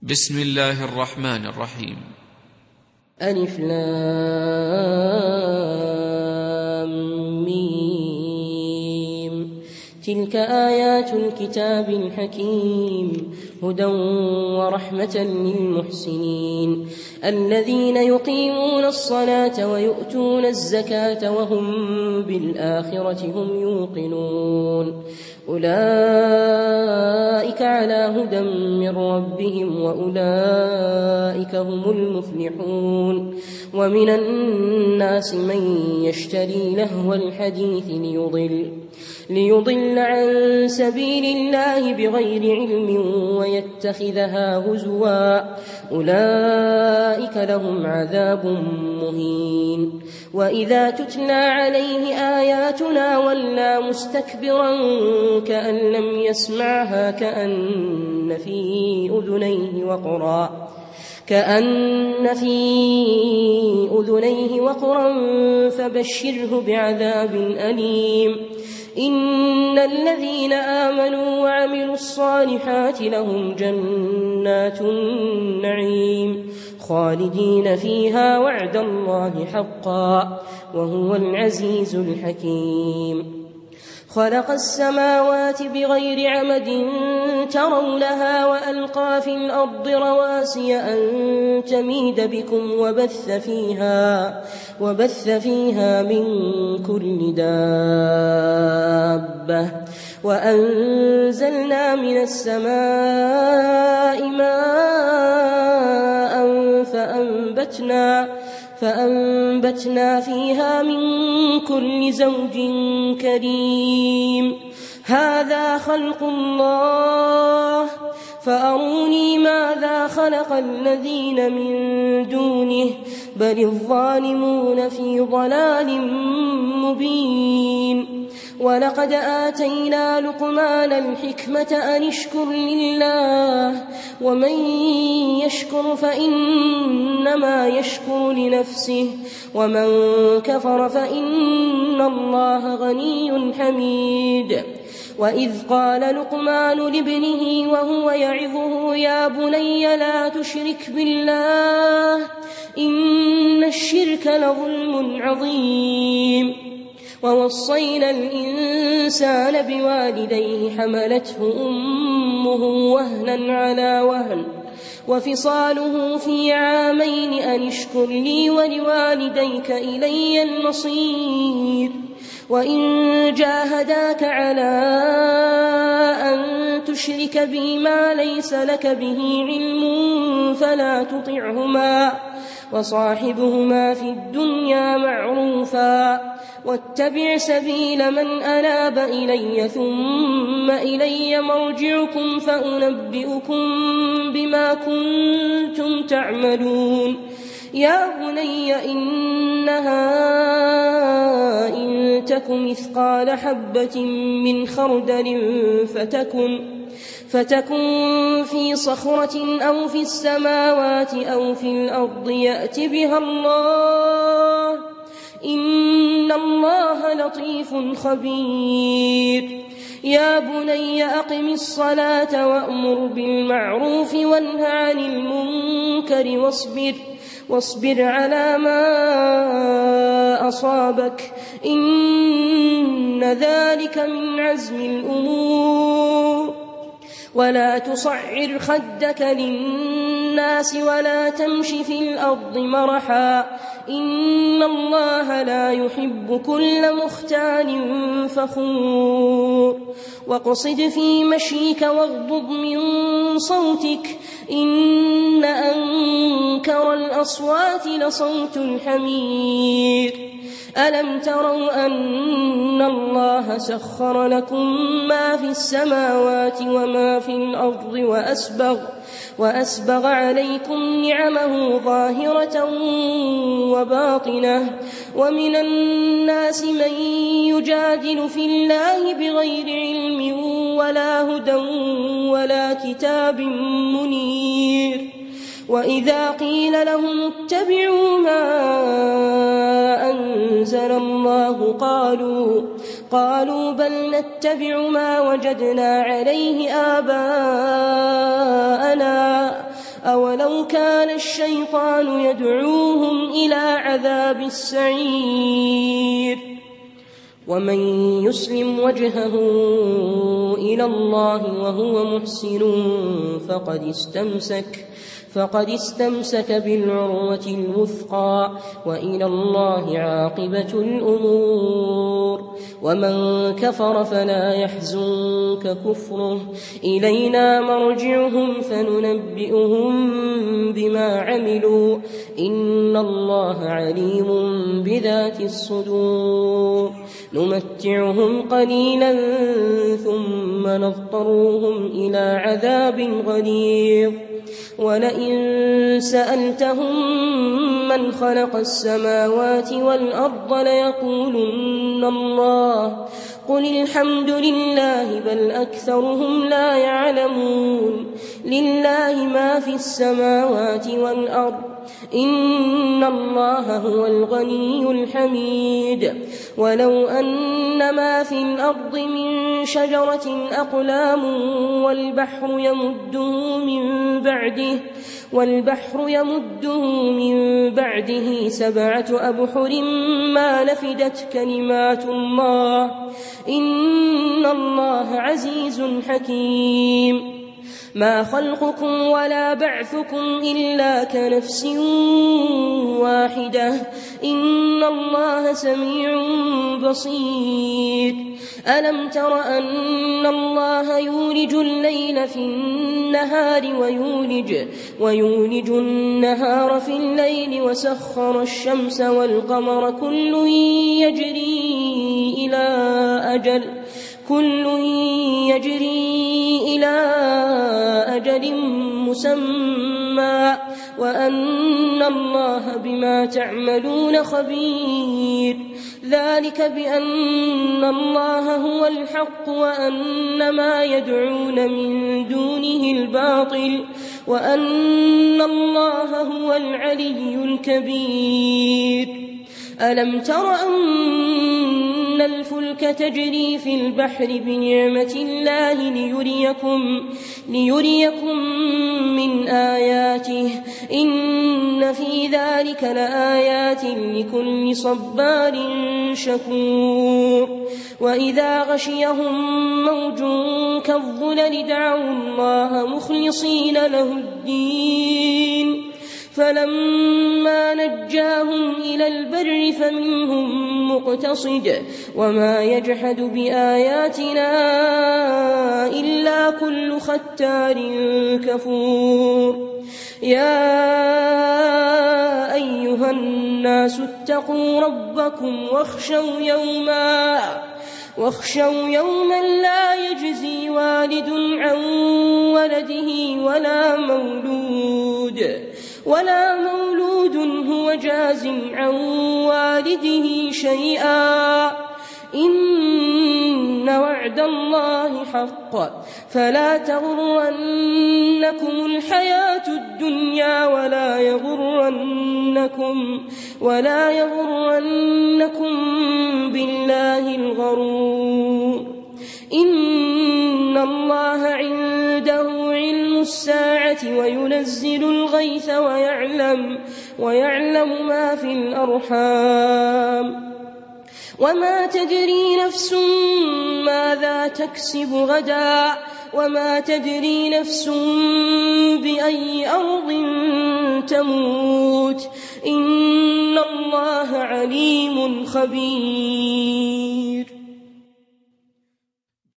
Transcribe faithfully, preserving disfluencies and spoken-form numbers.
بسم الله الرحمن الرحيم. ألف لام ميم. تلك آيات الكتاب الحكيم هدى ورحمة للمحسنين الذين يقيمون الصلاة ويؤتون الزكاة وهم بالآخرة هم يوقنون أولئك على هدى من ربهم وأولئك هم المفلحون. ومن الناس من يشتري لهو الحديث ليضل ليضل عن سبيل الله بغير علم ويتخذها هزوا أولئك لهم عذاب مهين. وإذا تتلى عليه آياتنا ولى مستكبرا كأن لم يسمعها كأن في أذنيه وقرا كأن في أذنيه وقرا فبشره بعذاب أليم. إن الذين آمنوا وعملوا الصالحات لهم جنات النعيم خالدين فيها وعد الله حقا وهو العزيز الحكيم. خلق السماوات بغير عمد ترونها وألقى في الأرض رواسي أن تميد بكم وبث فيها, وبث فيها من كل دابة وأنزلنا من السماء ماء فأنبتنا فأنبتنا فيها من كل زوج كريم. هذا خلق الله فأروني ماذا خلق الذين من دونه بل الظالمون في ضلال مبين. ولقد آتينا لقمان الحكمة أن اشكر لله ومن يشكر فإنما يشكر لنفسه ومن كفر فإن الله غني حميد. وإذ قال لقمان لابنه وهو يعظه يا بني لا تشرك بالله إن الشرك لظلم عظيم. ووصينا الإنسان بوالديه حملته أمه وهنا على وهن وفصاله في عامين أن اشكر لي ولوالديك إلي المصير. وإن جاهداك على أن تشرك بي ما ليس لك به علم فلا تطعهما وصاحبهما في الدنيا معروفا واتبع سبيل من أناب إلي ثم إلي مرجعكم فأنبئكم بما كنتم تعملون. يا بني إنها إن تك مثقال حبة من خردل فتكن فتكن في صخرة أو في السماوات أو في الأرض يأت بها الله إن الله لطيف خبير. يا بني أقم الصلاة وأمر بالمعروف وانه عن المنكر واصبر واصبر على ما أصابك إن ذلك من عزم الأمور. ولا تصعر خدك للناس ولا تمش في الأرض مرحا إن الله لا يحب كل مختال فخور. واقصد في مشيك واغضض من صوتك إن أنكر الأصوات لصوت الحمير. ألم تروا أن الله سخر لكم ما في السماوات وما في الأرض وأسبغ, وأسبغ عليكم نعمه ظاهرة وباطنة. ومن الناس من يجادل في الله بغير علم ولا هدى ولا كتاب منير. وإذا قيل لهم اتبعوا ما أنزل الله قالوا قالوا بل نتبع ما وجدنا عليه آباءنا أولو كان الشيطان يدعوهم إلى عذاب السعير ومن يسلم وجهه إلى الله وهو محسن فقد استمسك فقد استمسك بالعروة الوثقى وإلى الله عاقبة الأمور ومن كفر فلا يحزنك كفره إلينا مرجعهم فننبئهم بما عملوا إن الله عليم بذات الصدور نمتعهم قليلا ثم نضطرهم إلى عذاب غليظ ولئن سألتهم من خلق السماوات والأرض ليقولن الله قل الحمد لله بل أكثرهم لا يعلمون لله ما في السماوات والأرض إن الله هو الغني الحميد ولو أن ما في الأرض من شجرة أقلام والبحر يمده من بعده والبحر يمده من بعده سبعة أبحر ما نفدت كلمات الله إن الله عزيز حكيم ما خلقكم ولا بعثكم إلا كنفس واحدة إن الله سميع بصير ألم تر أن الله يولج الليل في النهار ويولج, ويولج النهار في الليل وسخر الشمس والقمر كل يجري إلى أجل كل يجري إلى أجل مسمى وأن الله بما تعملون خبير ذلك بأن الله هو الحق وأن ما يدعون من دونه الباطل وأن الله هو العلي الكبير ألم تر أن الفلك تجري في البحر بنعمة الله ليريكم, ليريكم من آياته إن في ذلك لآيات لكل صبار شكور وإذا غشيهم موج كالظلل دعوا الله مخلصين له الدين فلما نجاهم إلى البر فمنهم مقتصد وما يجحد بآياتنا إلا كل ختار كفور يا أيها الناس اتقوا ربكم واخشوا يوما واخشوا يوما لا يجزي والد عن ولده ولا مولود ولا مولود هو جاز عن والده شيئا إن وعد الله حق فلا تغرنكم الحياة الدنيا ولا يغرنكم ولا يغرنكم بالله الغرور إن الله عنده علم الساعة وينزل الغيث ويعلم, ويعلم ما في الأرحام وما تدري نفس ماذا تكسب غدا وما تدري نفس بأي أرض تموت إن الله عليم خبير